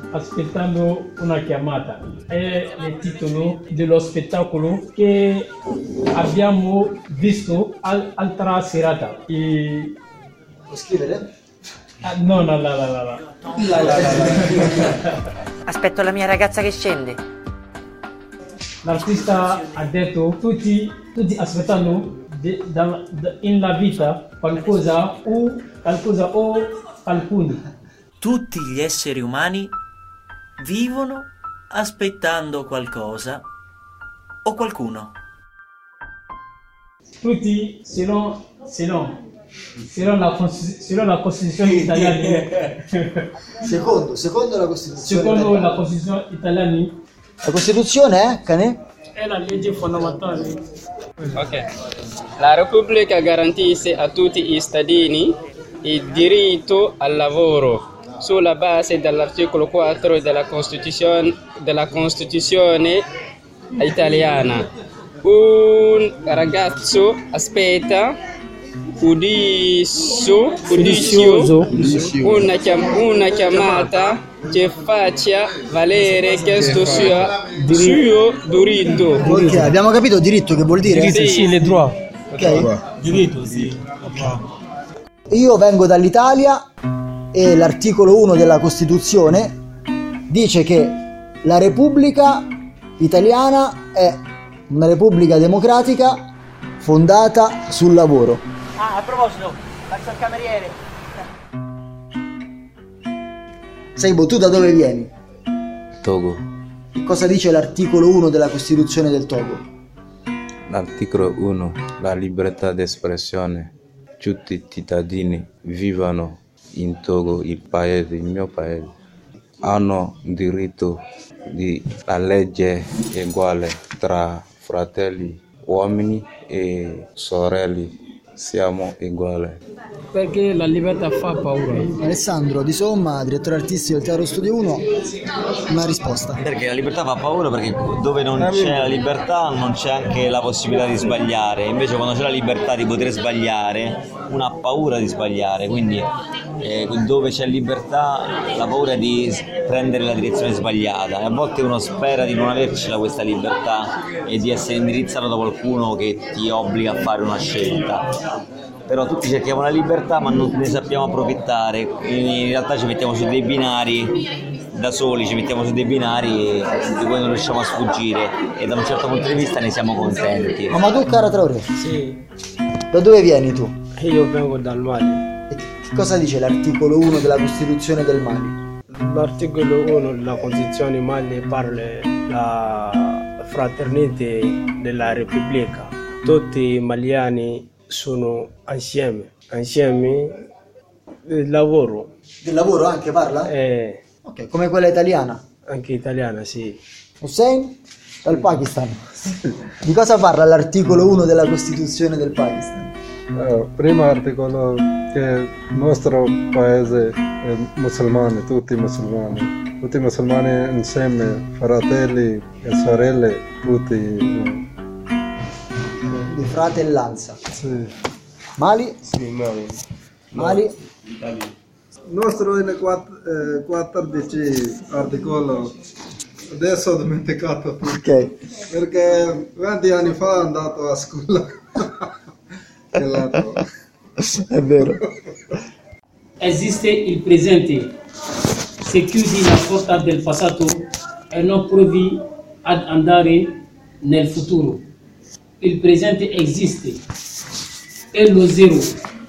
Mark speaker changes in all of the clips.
Speaker 1: aspettando una chiamata. È il titolo dello spettacolo che abbiamo visto altra serata.
Speaker 2: Puoi scrivere?
Speaker 1: No.
Speaker 3: Aspetto la mia ragazza che scende.
Speaker 1: L'artista ha detto tutti aspettano nella vita qualcosa o qualcuno.
Speaker 4: Tutti gli esseri umani vivono aspettando qualcosa o qualcuno.
Speaker 1: Tutti selon la Costituzione italiana.
Speaker 2: Secondo la Costituzione.
Speaker 1: Secondo la Costituzione italiana.
Speaker 2: La Costituzione è, Cane?
Speaker 1: È la legge fondamentale.
Speaker 5: Ok. La Repubblica garantisce a tutti i cittadini il diritto al lavoro sulla base dell'articolo 4 della Costituzione italiana. Un ragazzo aspetta udizioso una chiamata che faccia valere questo suo diritto.
Speaker 2: Ok, abbiamo capito diritto che vuol dire?
Speaker 1: Sì, le droit.
Speaker 2: Ok.
Speaker 1: Diritto, sì.
Speaker 2: Io vengo dall'Italia e l'articolo 1 della Costituzione dice che la Repubblica italiana è una repubblica democratica fondata sul lavoro.
Speaker 3: A proposito, faccio il cameriere.
Speaker 2: Seibo, tu da dove vieni?
Speaker 6: Togo.
Speaker 2: Che cosa dice l'articolo 1 della Costituzione del Togo?
Speaker 6: L'articolo 1, la libertà d'espressione. Tutti i cittadini vivono in Togo, il mio paese, hanno diritto di la legge uguale tra fratelli, uomini e sorelle. Siamo uguali.
Speaker 1: Perché la libertà fa paura.
Speaker 2: Alessandro Di Somma, direttore artistico del Teatro Studio 1, una risposta.
Speaker 7: Perché la libertà fa paura, perché dove non c'è la libertà non c'è anche la possibilità di sbagliare. Invece quando c'è la libertà di poter sbagliare, uno ha paura di sbagliare, quindi dove c'è libertà la paura è di prendere la direzione sbagliata, e a volte uno spera di non avercela questa libertà e di essere indirizzato da qualcuno che ti obbliga a fare una scelta. Però tutti cerchiamo la libertà ma non ne sappiamo approfittare, in realtà ci mettiamo su dei binari da soli, di cui non riusciamo a sfuggire, e da un certo punto di vista ne siamo contenti.
Speaker 2: Mamadou Kara Traoré,
Speaker 1: Sì,
Speaker 2: da dove vieni tu?
Speaker 1: io vengo dal Mali.
Speaker 2: E che cosa dice l'articolo 1 della Costituzione del Mali?
Speaker 1: L'articolo 1 della Costituzione Mali parla della fraternità della Repubblica. Tutti i maliani sono insieme il lavoro.
Speaker 2: Del lavoro anche parla? Ok, come quella italiana?
Speaker 1: Anche italiana, sì.
Speaker 2: Hussein? Dal Pakistan. Di cosa parla l'articolo 1 della Costituzione del Pakistan?
Speaker 8: Primo articolo che il nostro paese è musulmano, tutti musulmani insieme, fratelli e sorelle, tutti.
Speaker 2: Di fratellanza.
Speaker 8: Sì.
Speaker 2: Mali?
Speaker 8: Sì,
Speaker 2: Mali?
Speaker 8: Il nostro è il 14 articolo, adesso ho dimenticato tutto,
Speaker 2: Ok.
Speaker 8: perché 20 anni fa è andato a scuola.
Speaker 2: È vero.
Speaker 1: Esiste il presente. Se chiudi la porta del passato e non provi ad andare nel futuro. Il presente esiste. E lo zero.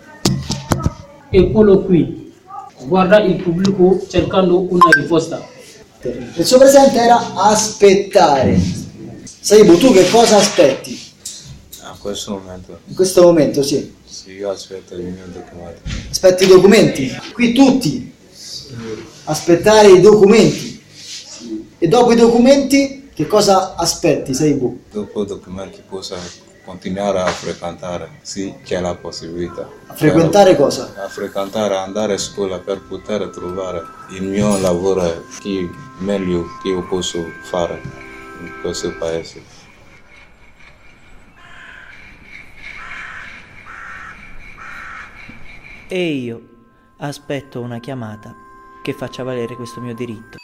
Speaker 1: Eccolo qui. Guarda il pubblico cercando una risposta.
Speaker 2: Il suo presente era aspettare. Seibu, tu che cosa aspetti?
Speaker 6: A questo momento?
Speaker 2: In questo momento, sì.
Speaker 6: Sì, io aspetto il mio documento.
Speaker 2: Aspetti i documenti. Qui tutti. Aspettare i documenti. E dopo i documenti, che cosa aspetti, Seibu?
Speaker 6: Dopo i documenti posso continuare a frequentare, sì, c'è la possibilità.
Speaker 2: A frequentare cosa?
Speaker 6: A frequentare, andare a scuola per poter trovare il mio lavoro meglio che io posso fare in questo paese.
Speaker 4: E io aspetto una chiamata che faccia valere questo mio diritto.